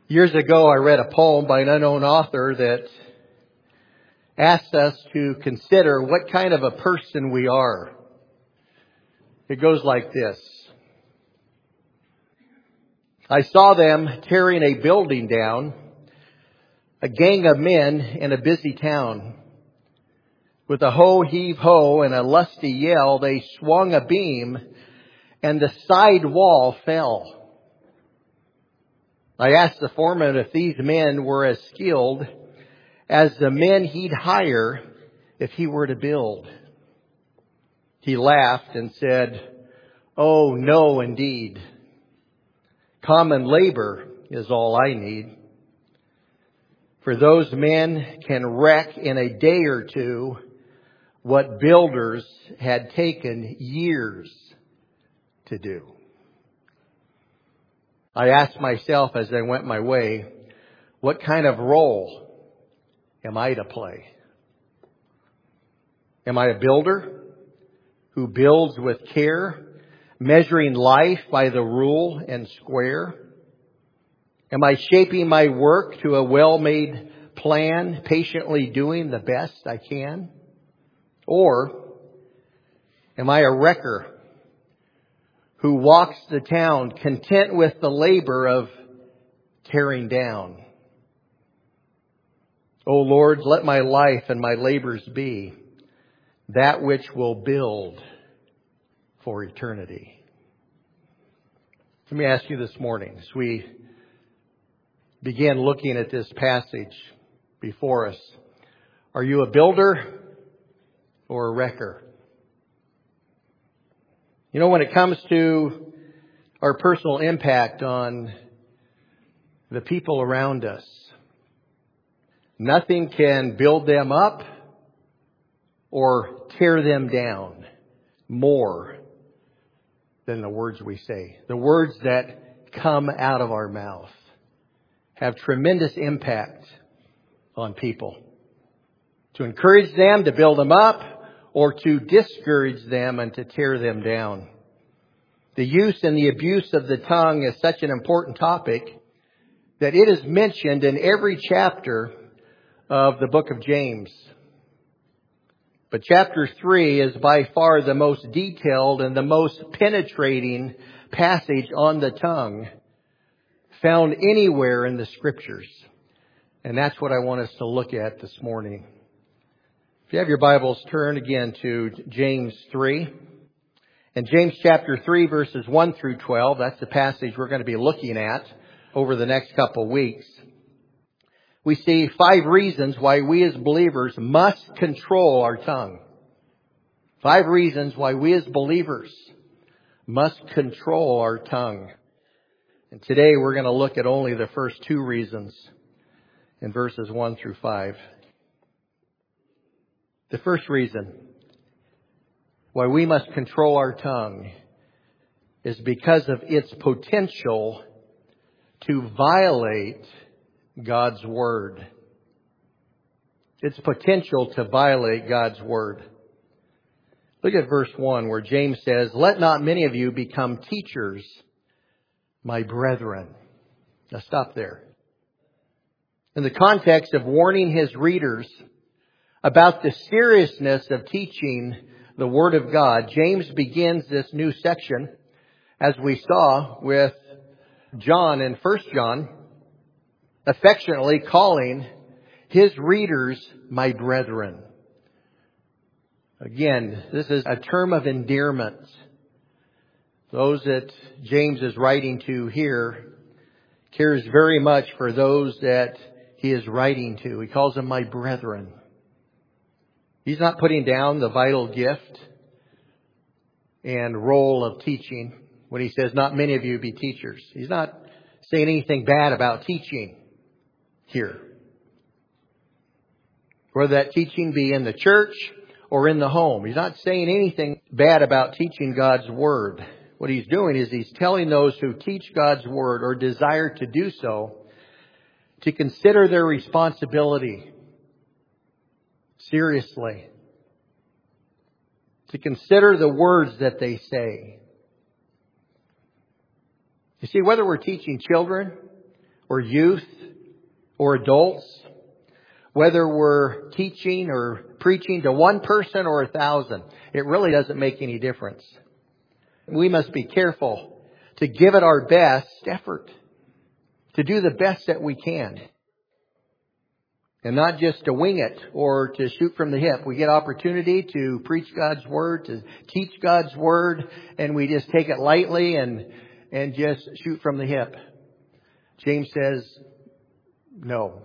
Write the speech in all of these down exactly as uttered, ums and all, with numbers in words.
Years ago, I read a poem by an unknown author that asked us to consider what kind of a person we are. It goes like this. I saw them tearing a building down, a gang of men in a busy town. With a ho, heave, ho, and a lusty yell, they swung a beam, and the side wall fell. I asked the foreman if these men were as skilled as the men he'd hire if he were to build. He laughed and said, "Oh, no, indeed. Common labor is all I need. For those men can wreck in a day or two what builders had taken years to do." I asked myself as I went my way, what kind of role am I to play? Am I a builder who builds with care, measuring life by the rule and square? Am I shaping my work to a well-made plan, patiently doing the best I can? Or am I a wrecker who walks the town content with the labor of tearing down? O Lord, let my life and my labors be that which will build for eternity. Let me ask you this morning, as we begin looking at this passage before us, are you a builder or a wrecker? You know, when it comes to our personal impact on the people around us, nothing can build them up or tear them down more than the words we say. The words that come out of our mouth have tremendous impact on people. To encourage them, to build them up, or to discourage them and to tear them down. The use and the abuse of the tongue is such an important topic that it is mentioned in every chapter of the book of James. But chapter three is by far the most detailed and the most penetrating passage on the tongue found anywhere in the Scriptures. And that's what I want us to look at this morning. If you have your Bibles, turn again to James three. And James chapter three, verses one through twelve, that's the passage we're going to be looking at over the next couple of weeks. We see five reasons why we as believers must control our tongue. Five reasons why we as believers must control our tongue. And today we're going to look at only the first two reasons in verses one through five. The first reason why we must control our tongue is because of its potential to violate God's Word. Its potential to violate God's Word. Look at verse one where James says, "Let not many of you become teachers, my brethren." Now stop there. In the context of warning his readers about the seriousness of teaching the Word of God, James begins this new section, as we saw with John in First John, affectionately calling his readers my brethren. Again, this is a term of endearment. Those that James is writing to here cares very much for those that he is writing to. He calls them my brethren. He's not putting down the vital gift and role of teaching when he says not many of you be teachers. He's not saying anything bad about teaching here. Whether that teaching be in the church or in the home. He's not saying anything bad about teaching God's Word. What he's doing is he's telling those who teach God's Word or desire to do so to consider their responsibility seriously. To consider the words that they say. You see, whether we're teaching children or youth or adults, whether we're teaching or preaching to one person or a thousand, it really doesn't make any difference. We must be careful to give it our best effort, to do the best that we can. And not just to wing it or to shoot from the hip. We get opportunity to preach God's Word, to teach God's Word, and we just take it lightly and, and just shoot from the hip. James says, no.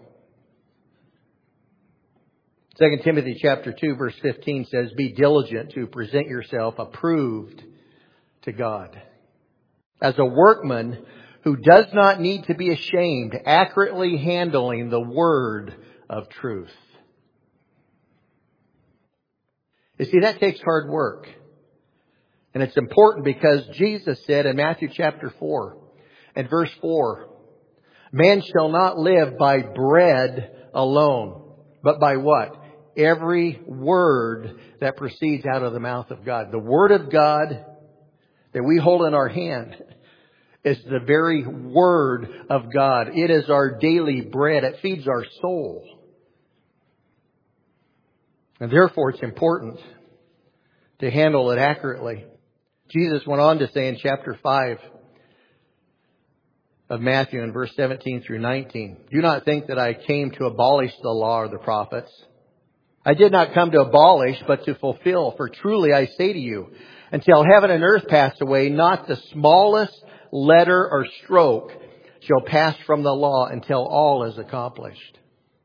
Second Timothy chapter two verse fifteen says, be diligent to present yourself approved to God, as a workman who does not need to be ashamed, accurately handling the word of truth. You see, that takes hard work. And it's important because Jesus said in Matthew chapter four and verse four, man shall not live by bread alone, but by what? Every word that proceeds out of the mouth of God. The Word of God that we hold in our hand is the very Word of God. It is our daily bread. It feeds our soul. And therefore it's important to handle it accurately. Jesus went on to say in chapter five of Matthew in verse seventeen through nineteen, do not think that I came to abolish the law or the prophets. I did not come to abolish, but to fulfill. For truly I say to you, until heaven and earth pass away, not the smallest letter or stroke shall pass from the law until all is accomplished.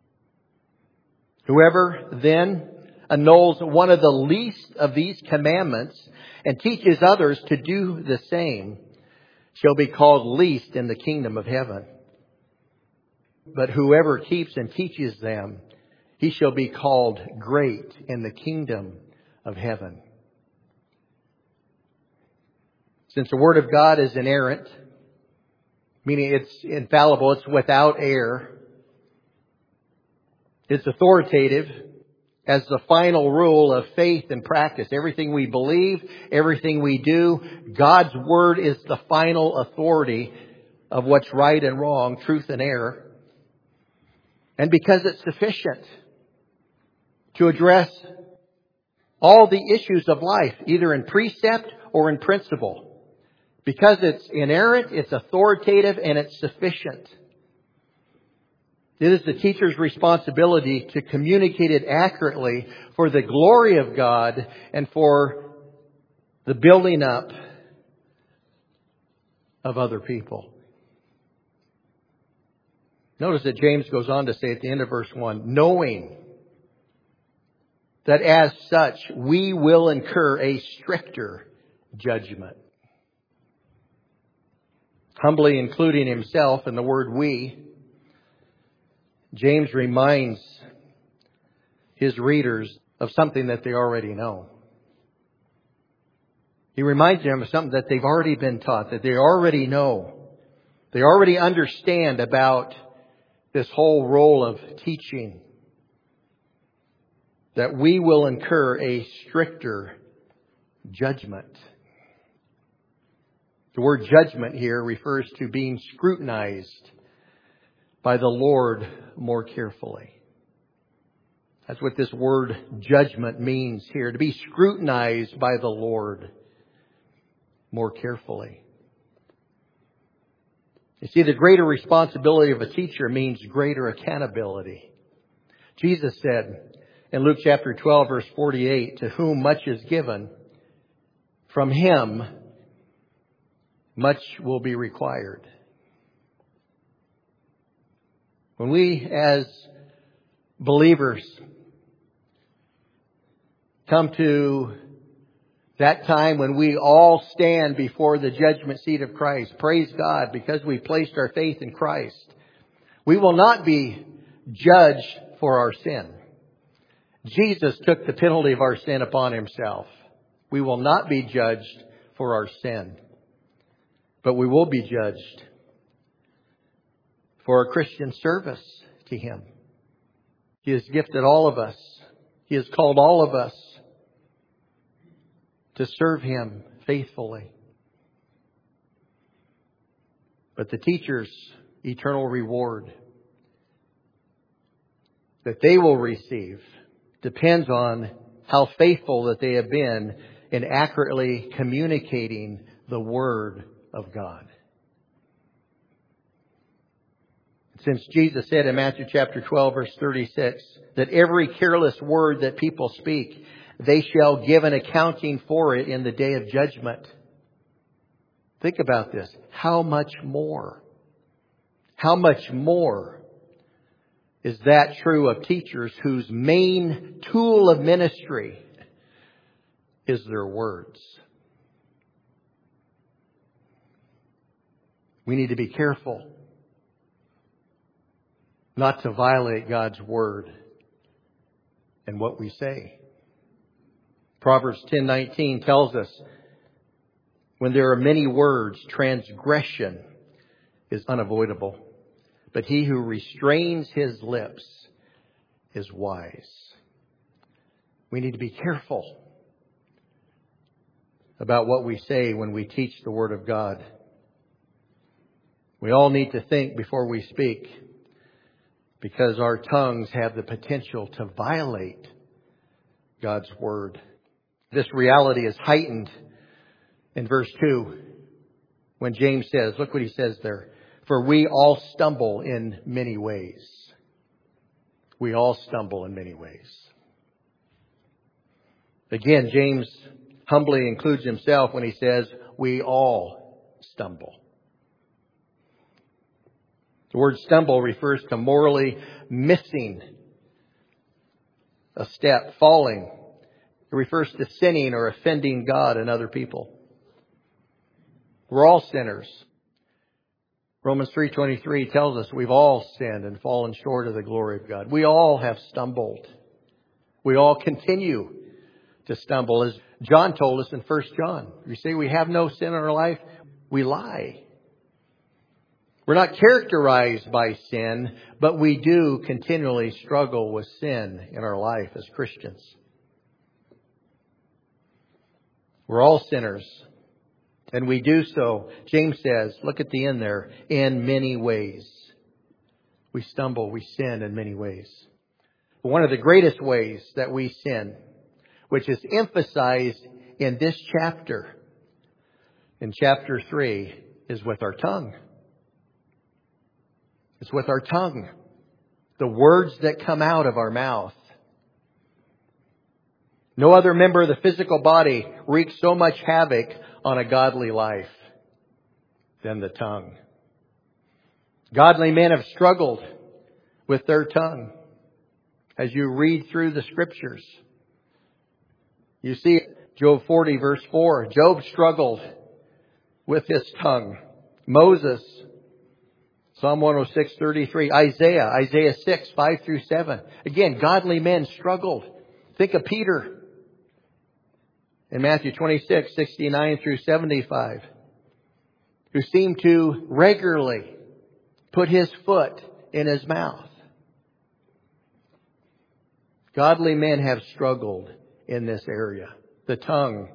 Whoever then annuls one of the least of these commandments and teaches others to do the same shall be called least in the kingdom of heaven. But whoever keeps and teaches them, he shall be called great in the kingdom of heaven. Since the Word of God is inerrant, meaning it's infallible, it's without error, it's authoritative as the final rule of faith and practice. Everything we believe, everything we do, God's Word is the final authority of what's right and wrong, truth and error. And because it's sufficient to address all the issues of life, either in precept or in principle. Because it's inerrant, it's authoritative, and it's sufficient. It is the teacher's responsibility to communicate it accurately for the glory of God and for the building up of other people. Notice that James goes on to say at the end of verse one, knowing that as such we will incur a stricter judgment. Humbly including himself in the word we, James reminds his readers of something that they already know. He reminds them of something that they've already been taught, that they already know. They already understand about this whole role of teaching. That we will incur a stricter judgment. The word judgment here refers to being scrutinized by the Lord more carefully. That's what this word judgment means here. To be scrutinized by the Lord more carefully. You see, the greater responsibility of a teacher means greater accountability. Jesus said in Luke chapter twelve verse forty-eight, to whom much is given, from him much will be required. When we as believers come to that time when we all stand before the judgment seat of Christ, praise God, because we placed our faith in Christ, we will not be judged for our sin. Jesus took the penalty of our sin upon himself. We will not be judged for our sin, but we will be judged for our Christian service to him. He has gifted all of us. He has called all of us to serve him faithfully. But the teachers, eternal reward that they will receive depends on how faithful that they have been in accurately communicating the Word of God. Since Jesus said in Matthew chapter twelve, verse thirty-six, that every careless word that people speak, they shall give an accounting for it in the day of judgment. Think about this. How much more? How much more is that true of teachers whose main tool of ministry is their words? We need to be careful not to violate God's Word and what we say. Proverbs ten nineteen tells us, when there are many words, transgression is unavoidable. But he who restrains his lips is wise. We need to be careful about what we say when we teach the Word of God. We all need to think before we speak, because our tongues have the potential to violate God's Word. This reality is heightened in verse two when James says, look what he says there, for we all stumble in many ways. We all stumble in many ways. Again, James humbly includes himself when he says, we all stumble. The word stumble refers to morally missing a step, falling. It refers to sinning or offending God and other people. We're all sinners. Romans three twenty-three tells us we've all sinned and fallen short of the glory of God. We all have stumbled. We all continue to stumble. As John told us in First John, you say we have no sin in our life, we lie. We're not characterized by sin, but we do continually struggle with sin in our life as Christians. We're all sinners. And we do so, James says, look at the end there, in many ways. We stumble, we sin in many ways. One of the greatest ways that we sin, which is emphasized in this chapter, in chapter three, is with our tongue. It's with our tongue. The words that come out of our mouth. No other member of the physical body wreaks so much havoc on a godly life than the tongue. Godly men have struggled with their tongue. As you read through the Scriptures, you see Job forty verse four. Job struggled with his tongue. Moses, Psalm one oh six thirty-three. Isaiah, Isaiah six, five through seven. Again, godly men struggled. Think of Peter in Matthew twenty-six, sixty-nine through seventy-five, who seemed to regularly put his foot in his mouth. Godly men have struggled in this area. The tongue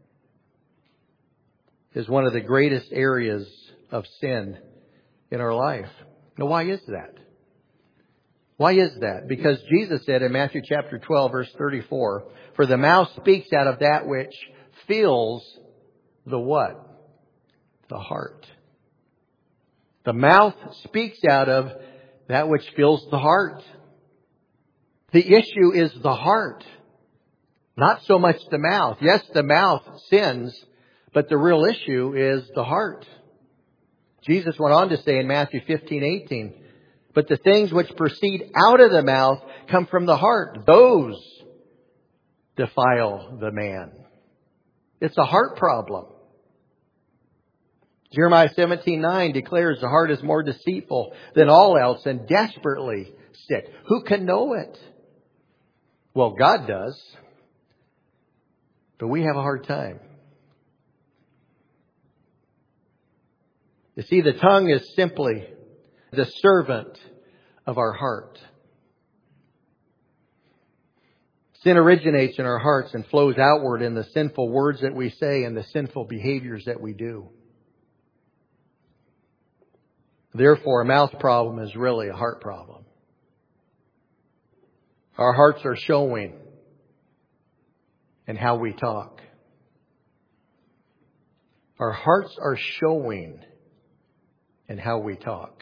is one of the greatest areas of sin in our life. Now, why is that? Why is that? Because Jesus said in Matthew chapter twelve, verse thirty-four, for the mouth speaks out of that which fills the what? The heart. The mouth speaks out of that which fills the heart. The issue is the heart, not so much the mouth. Yes, the mouth sins, but the real issue is the heart. Jesus went on to say in Matthew fifteen, eighteen, but the things which proceed out of the mouth come from the heart. Those defile the man. It's a heart problem. Jeremiah seventeen nine declares the heart is more deceitful than all else and desperately sick. Who can know it? Well, God does. But we have a hard time. You see, the tongue is simply the servant of our heart. Sin originates in our hearts and flows outward in the sinful words that we say and the sinful behaviors that we do. Therefore, a mouth problem is really a heart problem. Our hearts are showing in how we talk. Our hearts are showing in how we talk.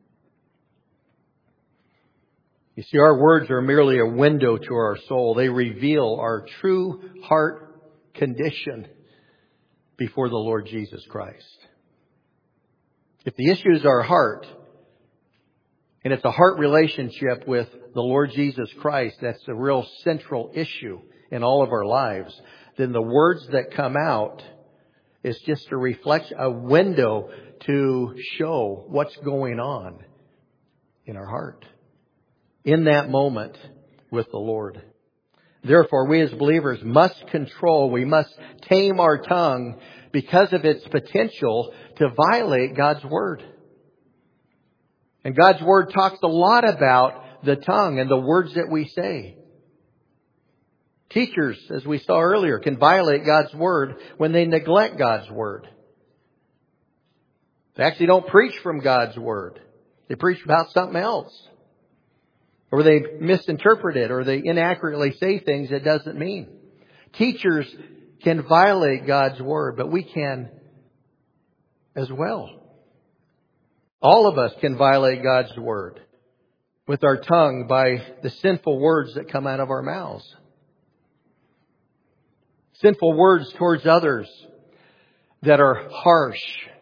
You see, our words are merely a window to our soul. They reveal our true heart condition before the Lord Jesus Christ. If the issue is our heart, and it's a heart relationship with the Lord Jesus Christ, that's a real central issue in all of our lives, then the words that come out is just a reflection, a window to show what's going on in our heart in that moment with the Lord. Therefore, we as believers must control, we must tame our tongue because of its potential to violate God's Word. And God's Word talks a lot about the tongue and the words that we say. Teachers, as we saw earlier, can violate God's Word when they neglect God's Word. They actually don't preach from God's Word. They preach about something else. Or they misinterpret it, or they inaccurately say things it doesn't mean. Teachers can violate God's Word, but we can as well. All of us can violate God's Word with our tongue by the sinful words that come out of our mouths. Sinful words towards others that are harsh,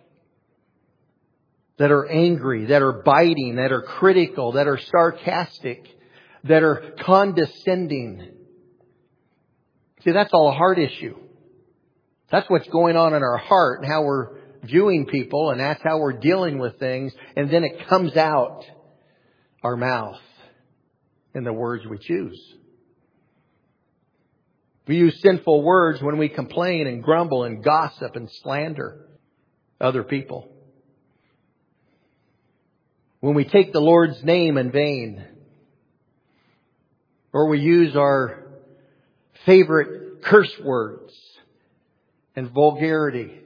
that are angry, that are biting, that are critical, that are sarcastic, that are condescending. See, that's all a heart issue. That's what's going on in our heart and how we're viewing people, and that's how we're dealing with things. And then it comes out our mouth in the words we choose. We use sinful words when we complain and grumble and gossip and slander other people. When we take the Lord's name in vain. Or we use our favorite curse words and vulgarity.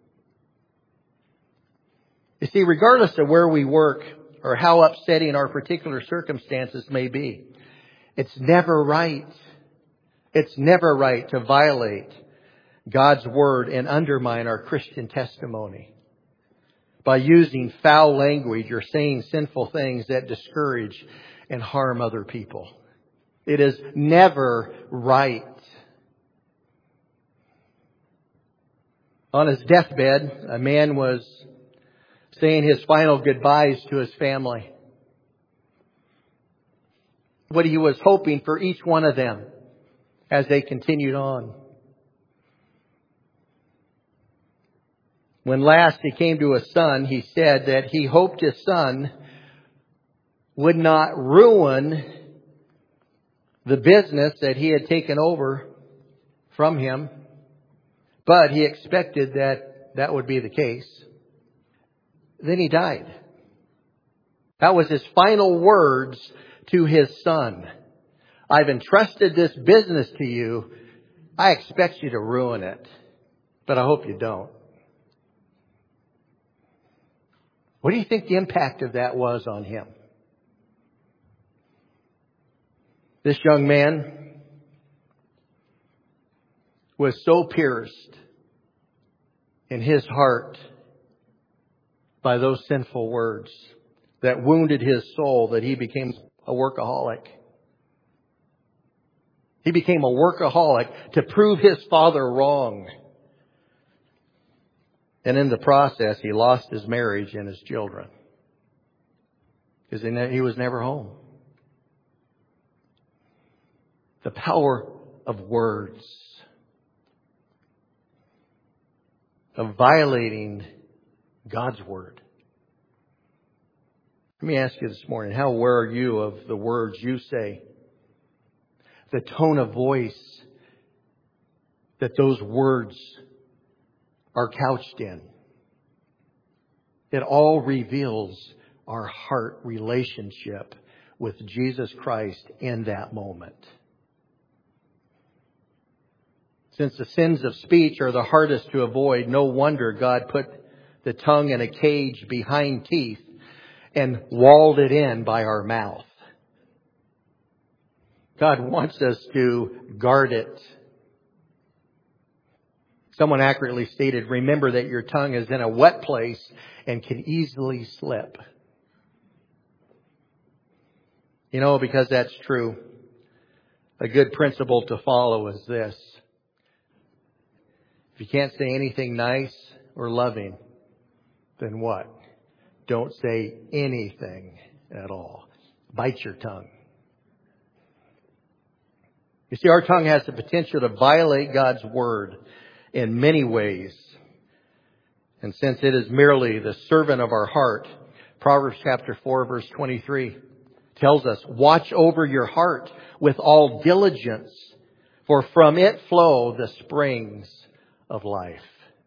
You see, regardless of where we work or how upsetting our particular circumstances may be, it's never right. It's never right to violate God's Word and undermine our Christian testimony by using foul language or saying sinful things that discourage and harm other people. It is never right. On his deathbed, a man was saying his final goodbyes to his family. What he was hoping for each one of them as they continued on. When last he came to his son, he said that he hoped his son would not ruin the business that he had taken over from him, but he expected that that would be the case. Then he died. That was his final words to his son. I've entrusted this business to you. I expect you to ruin it, but I hope you don't. What do you think the impact of that was on him? This young man was so pierced in his heart by those sinful words that wounded his soul that he became a workaholic. He became a workaholic to prove his father wrong. And in the process, he lost his marriage and his children. Because he was never home. The power of words. Of violating God's Word. Let me ask you this morning, how aware are you of the words you say? The tone of voice that those words are couched in. It all reveals our heart relationship with Jesus Christ in that moment. Since the sins of speech are the hardest to avoid, no wonder God put the tongue in a cage behind teeth and walled it in by our mouth. God wants us to guard it. Someone accurately stated, remember that your tongue is in a wet place and can easily slip. You know, because that's true, a good principle to follow is this. If you can't say anything nice or loving, then what? Don't say anything at all. Bite your tongue. You see, our tongue has the potential to violate God's word in many ways. And since it is merely the servant of our heart, Proverbs chapter four, verse twenty-three tells us, watch over your heart with all diligence, for from it flow the springs of life.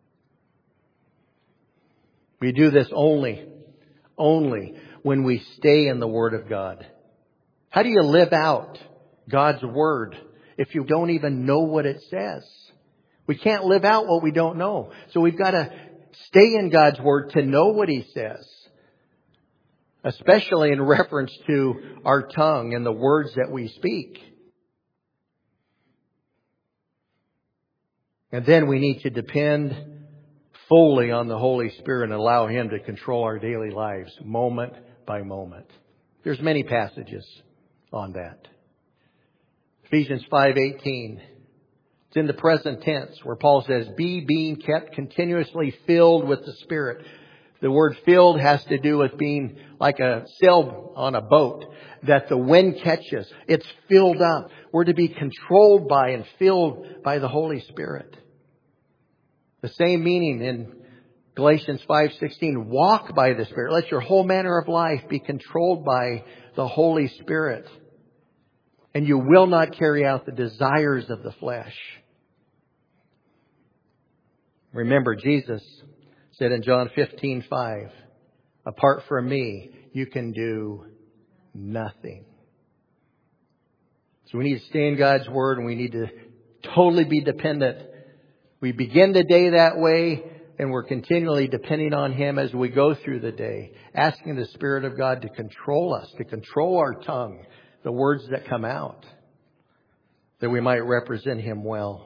We do this only, only when we stay in the Word of God. How do you live out God's Word if you don't even know what it says? We can't live out what we don't know. So we've got to stay in God's Word to know what He says. Especially in reference to our tongue and the words that we speak. And then we need to depend fully on the Holy Spirit and allow Him to control our daily lives moment by moment. There's many passages on that. Ephesians five eighteen. It's in the present tense where Paul says, be being kept continuously filled with the Spirit. The word filled has to do with being like a sail on a boat that the wind catches. It's filled up. We're to be controlled by and filled by the Holy Spirit. The same meaning in Galatians five sixteen. Walk by the Spirit. Let your whole manner of life be controlled by the Holy Spirit. And you will not carry out the desires of the flesh. Remember, Jesus said in John fifteen five, apart from me, you can do nothing. So we need to stay in God's Word and we need to totally be dependent. We begin the day that way and we're continually depending on Him as we go through the day, asking the Spirit of God to control us, to control our tongue, the words that come out, that we might represent Him well.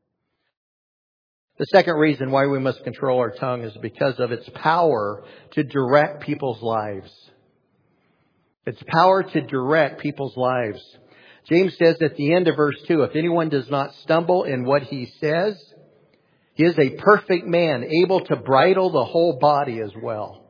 The second reason why we must control our tongue is because of its power to direct people's lives. Its power to direct people's lives. James says at the end of verse two, if anyone does not stumble in what he says, he is a perfect man, able to bridle the whole body as well.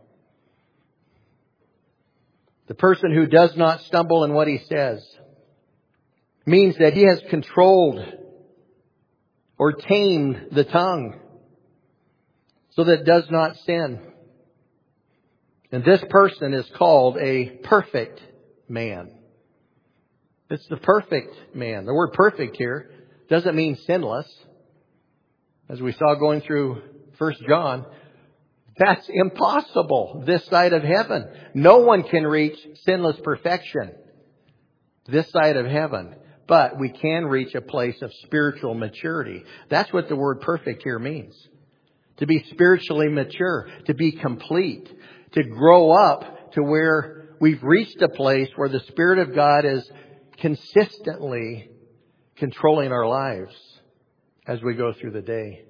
The person who does not stumble in what he says means that he has controlled or tamed the tongue so that it does not sin. And this person is called a perfect man. It's the perfect man. The word perfect here doesn't mean sinless. As we saw going through First John, that's impossible this side of heaven. No one can reach sinless perfection this side of heaven. But we can reach a place of spiritual maturity. That's what the word perfect here means. To be spiritually mature, to be complete, to grow up to where we've reached a place where the Spirit of God is consistently controlling our lives as we go through the day.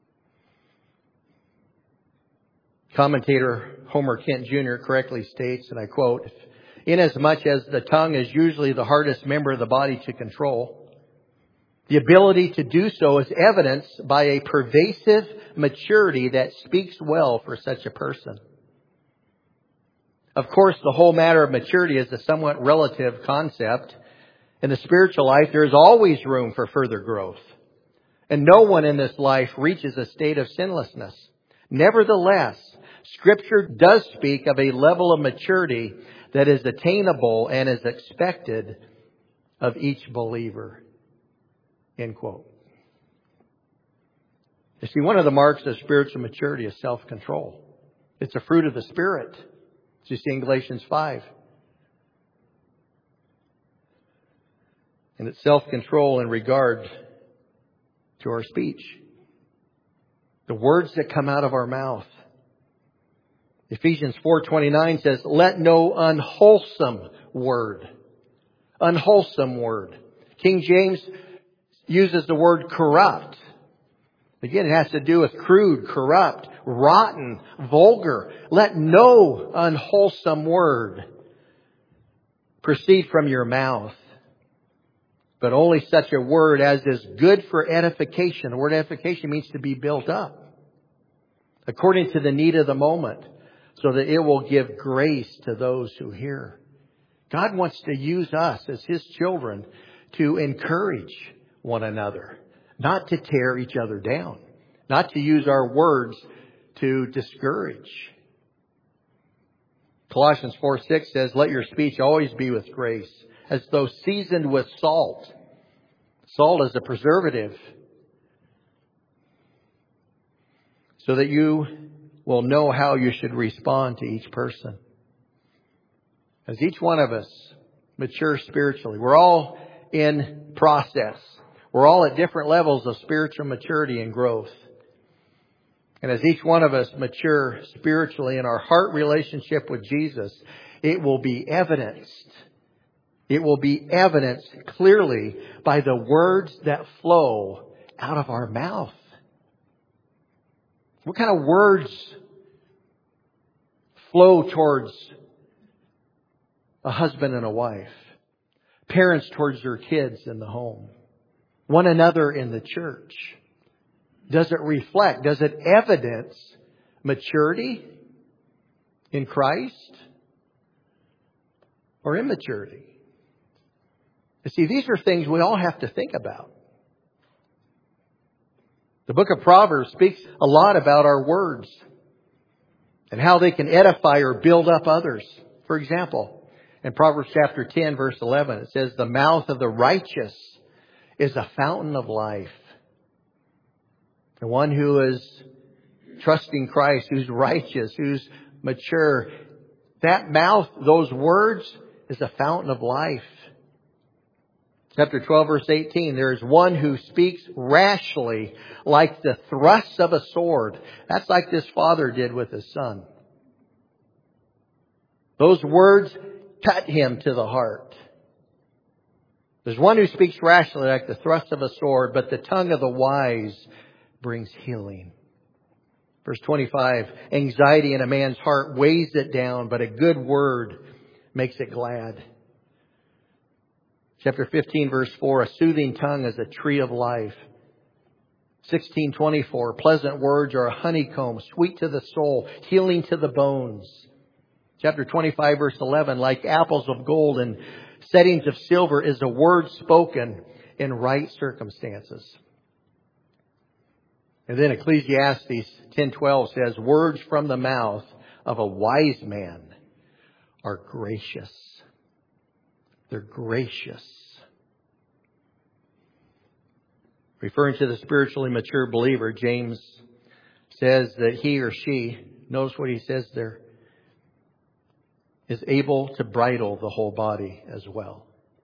Commentator Homer Kent Junior correctly states, and I quote, inasmuch as the tongue is usually the hardest member of the body to control, the ability to do so is evidenced by a pervasive maturity that speaks well for such a person. Of course, the whole matter of maturity is a somewhat relative concept. In the spiritual life, there is always room for further growth. And no one in this life reaches a state of sinlessness. Nevertheless, Scripture does speak of a level of maturity that is attainable and is expected of each believer. End quote. You see, one of the marks of spiritual maturity is self-control. It's a fruit of the Spirit, as you see in Galatians five. And it's self-control in regard to our speech. The words that come out of our mouth. Ephesians four twenty-nine says, let no unwholesome word. Unwholesome word. King James uses the word corrupt. Again, it has to do with crude, corrupt, rotten, vulgar. Let no unwholesome word proceed from your mouth, but only such a word as is good for edification. The word edification means to be built up according to the need of the moment, so that it will give grace to those who hear. God wants to use us as His children to encourage one another, not to tear each other down, not to use our words to discourage. Colossians four six says, let your speech always be with grace, as though seasoned with salt. Salt is a preservative, so that you will know how you should respond to each person. As each one of us mature spiritually, we're all in process. We're all at different levels of spiritual maturity and growth. And as each one of us mature spiritually in our heart relationship with Jesus, it will be evidenced. It will be evidenced clearly by the words that flow out of our mouth. What kind of words flow towards a husband and a wife? Parents towards their kids in the home? One another in the church? Does it reflect, does it evidence maturity in Christ or immaturity? You see, these are things we all have to think about. The book of Proverbs speaks a lot about our words and how they can edify or build up others. For example, in Proverbs chapter ten, verse eleven, it says, the mouth of the righteous is a fountain of life. The one who is trusting Christ, who's righteous, who's mature, that mouth, those words, is a fountain of life. Chapter twelve, verse eighteen, there is one who speaks rashly like the thrust of a sword. That's like this father did with his son. Those words cut him to the heart. There's one who speaks rashly like the thrust of a sword, but the tongue of the wise brings healing. Verse twenty-five, anxiety in a man's heart weighs it down, but a good word makes it glad. Chapter fifteen, verse four, a soothing tongue is a tree of life. sixteen twenty-four, pleasant words are a honeycomb, sweet to the soul, healing to the bones. Chapter twenty-five, verse eleven, like apples of gold and settings of silver is a word spoken in right circumstances. And then Ecclesiastes ten twelve says, words from the mouth of a wise man are gracious. They're gracious. Referring to the spiritually mature believer, James says that he or she, notice what he says there, is able to bridle the whole body as well.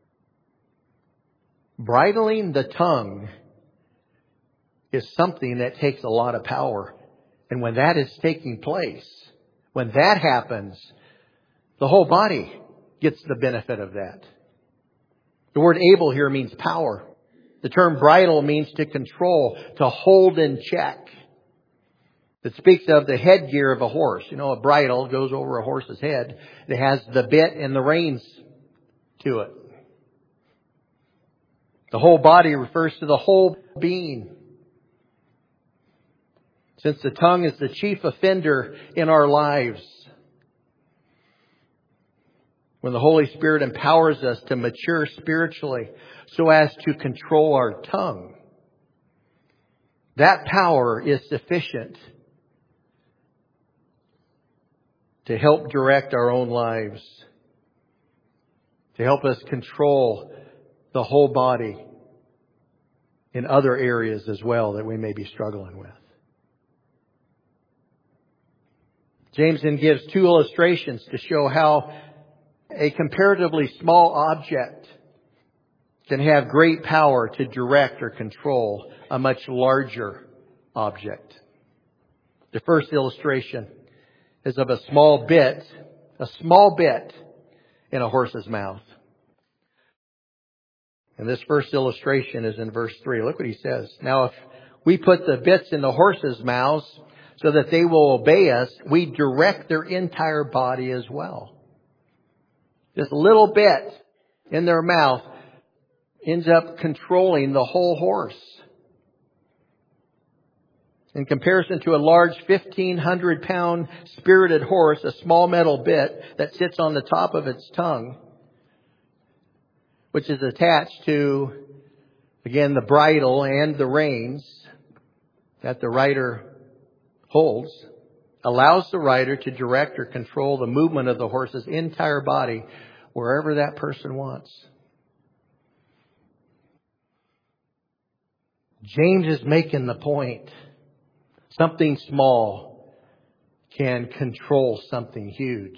Bridling the tongue is something that takes a lot of power. And when that is taking place, when that happens, the whole body gets the benefit of that. The word able here means power. The term bridle means to control, to hold in check. It speaks of the headgear of a horse. You know, a bridle goes over a horse's head. It has the bit and the reins to it. The whole body refers to the whole being. Since the tongue is the chief offender in our lives, when the Holy Spirit empowers us to mature spiritually so as to control our tongue, that power is sufficient to help direct our own lives, to help us control the whole body in other areas as well that we may be struggling with. James then gives two illustrations to show how a comparatively small object can have great power to direct or control a much larger object. The first illustration is of a small bit, a small bit in a horse's mouth. And this first illustration is in verse three. Look what he says. Now, if we put the bits in the horses' mouths so that they will obey us, we direct their entire body as well. This little bit in their mouth ends up controlling the whole horse. In comparison to a large fifteen hundred pound spirited horse, a small metal bit that sits on the top of its tongue, which is attached to, again, the bridle and the reins that the rider holds, allows the rider to direct or control the movement of the horse's entire body wherever that person wants. James is making the point. Something small can control something huge.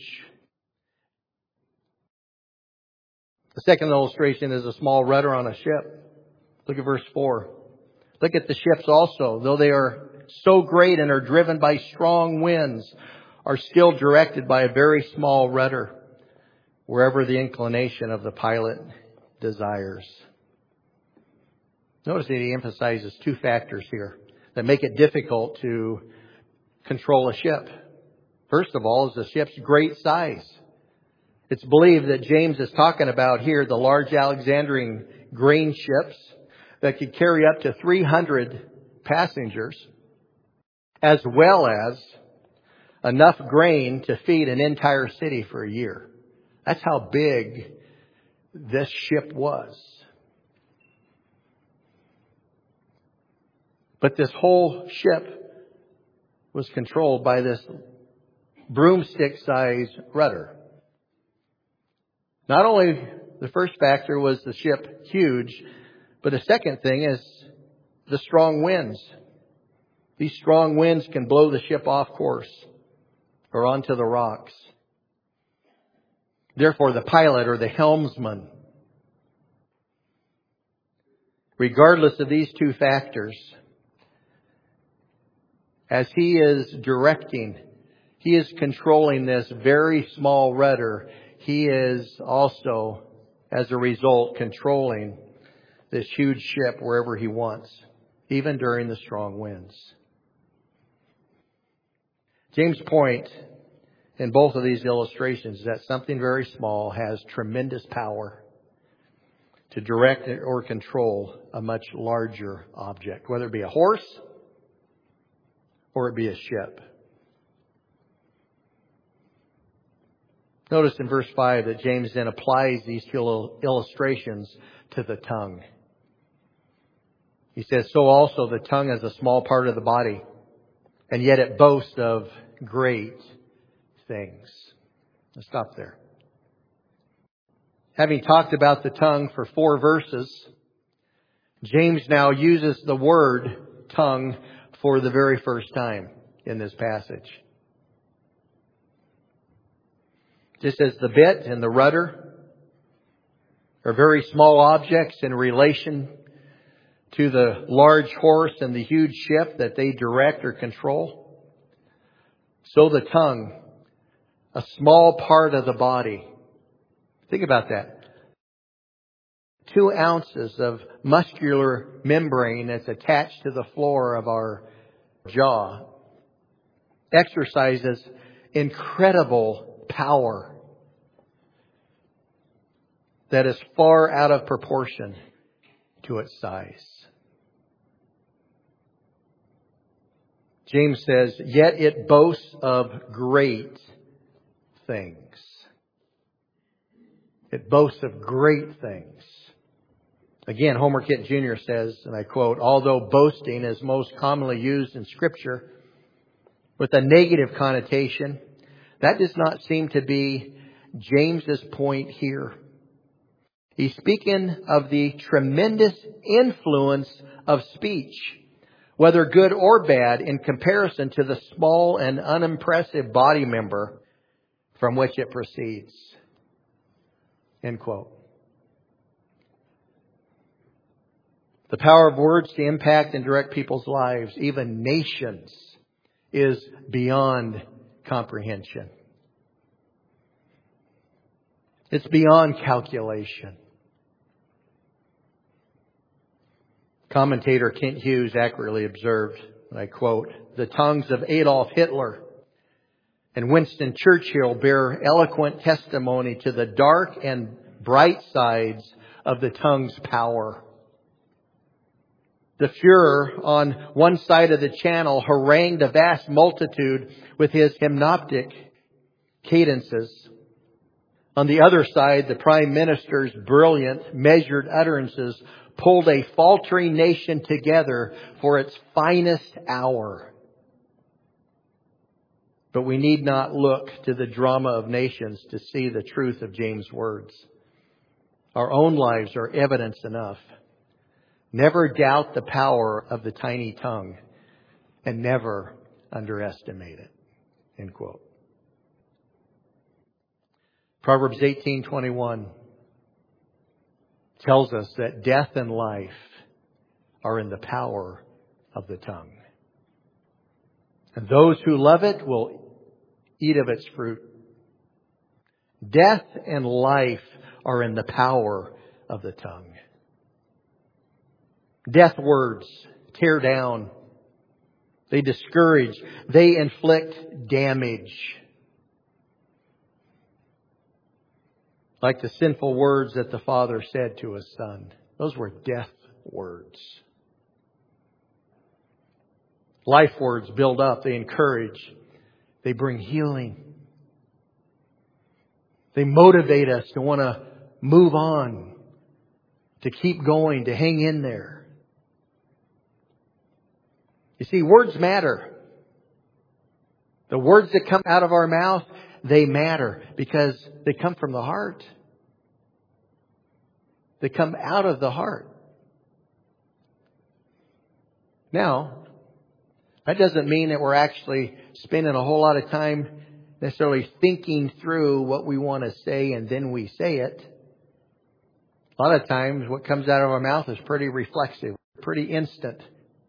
The second illustration is a small rudder on a ship. Look at verse four. Look at the ships also, though they are so great and are driven by strong winds, are still directed by a very small rudder, wherever the inclination of the pilot desires. Notice that he emphasizes two factors here that make it difficult to control a ship. First of all is the ship's great size. It's believed that James is talking about here the large Alexandrian grain ships that could carry up to three hundred passengers, as well as enough grain to feed an entire city for a year. That's how big this ship was. But this whole ship was controlled by this broomstick-sized rudder. Not only the first factor was the ship huge, but the second thing is the strong winds. These strong winds can blow the ship off course or onto the rocks. Therefore, the pilot or the helmsman, regardless of these two factors, as he is directing, he is controlling this very small rudder. He is also, as a result, controlling this huge ship wherever he wants, even during the strong winds. James' point in both of these illustrations is that something very small has tremendous power to direct or control a much larger object, whether it be a horse or it be a ship. Notice in verse five that James then applies these two illustrations to the tongue. He says, so also the tongue is a small part of the body, and yet it boasts of great things. Let's stop there. Having talked about the tongue for four verses, James now uses the word tongue for the very first time in this passage. Just as the bit and the rudder are very small objects in relation to the large horse and the huge ship that they direct or control, so the tongue, a small part of the body. Think about that. Two ounces of muscular membrane that's attached to the floor of our jaw exercises incredible power that is far out of proportion to its size. James says, yet it boasts of great things. It boasts of great things. Again, Homer Kent Junior says, and I quote, although boasting is most commonly used in Scripture with a negative connotation, that does not seem to be James's point here. He's speaking of the tremendous influence of speech, whether good or bad, in comparison to the small and unimpressive body member from which it proceeds. End quote. The power of words to impact and direct people's lives, even nations, is beyond comprehension. It's beyond calculation. Commentator Kent Hughes accurately observed, and I quote, "The tongues of Adolf Hitler and Winston Churchill bear eloquent testimony to the dark and bright sides of the tongue's power. The Fuhrer on one side of the channel harangued a vast multitude with his hypnotic cadences. On the other side, the Prime Minister's brilliant, measured utterances pulled a faltering nation together for its finest hour. But we need not look to the drama of nations to see the truth of James' words. Our own lives are evidence enough. Never doubt the power of the tiny tongue, and never underestimate it." End quote. Proverbs eighteen twenty-one tells us that death and life are in the power of the tongue. And those who love it will eat of its fruit. Death and life are in the power of the tongue. Death words tear down. They discourage. They inflict damage. Like the sinful words that the Father said to His Son. Those were death words. Life words build up. They encourage. They bring healing. They motivate us to want to move on, to keep going, to hang in there. You see, words matter. The words that come out of our mouth, they matter because they come from the heart. They come out of the heart. Now, that doesn't mean that we're actually spending a whole lot of time necessarily thinking through what we want to say and then we say it. A lot of times what comes out of our mouth is pretty reflexive, pretty instant.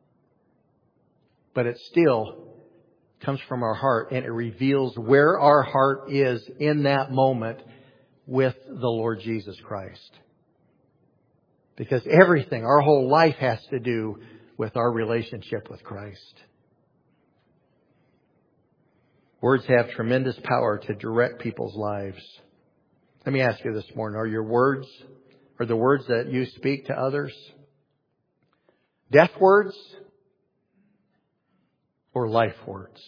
But it still comes from our heart, and it reveals where our heart is in that moment with the Lord Jesus Christ. Because everything, our whole life has to do with our relationship with Christ. Words have tremendous power to direct people's lives. Let me ask you this morning, are your words, are the words that you speak to others death words or life words?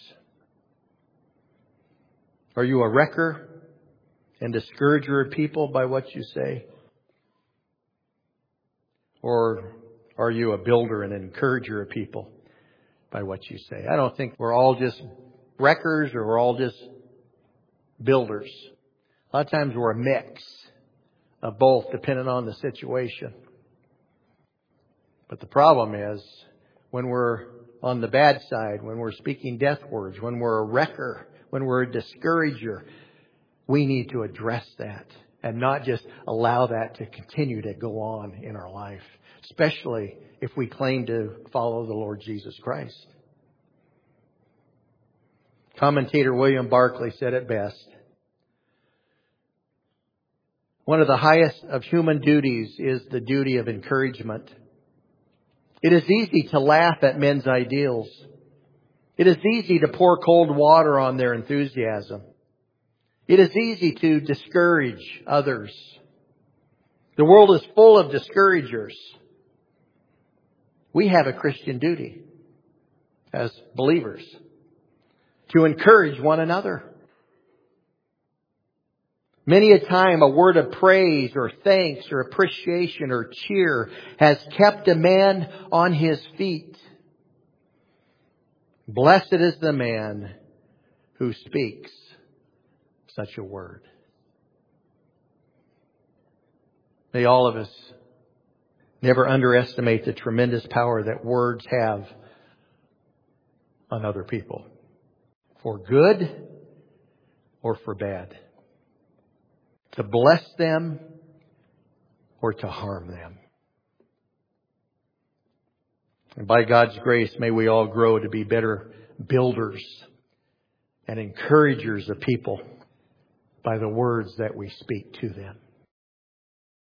Are you a wrecker and discourager of people by what you say? Or are you a builder and encourager of people by what you say? I don't think we're all just wreckers or we're all just builders. A lot of times we're a mix of both depending on the situation. But the problem is when we're on the bad side, when we're speaking death words, when we're a wrecker, when we're a discourager, we need to address that and not just allow that to continue to go on in our life, especially if we claim to follow the Lord Jesus Christ. Commentator William Barclay said it best. One of the highest of human duties is the duty of encouragement. It is easy to laugh at men's ideals. It is easy to pour cold water on their enthusiasm. It is easy to discourage others. The world is full of discouragers. We have a Christian duty as believers to encourage one another. Many a time a word of praise or thanks or appreciation or cheer has kept a man on his feet. Blessed is the man who speaks such a word. May all of us never underestimate the tremendous power that words have on other people, for good or for bad. To bless them or to harm them. And by God's grace, may we all grow to be better builders and encouragers of people by the words that we speak to them.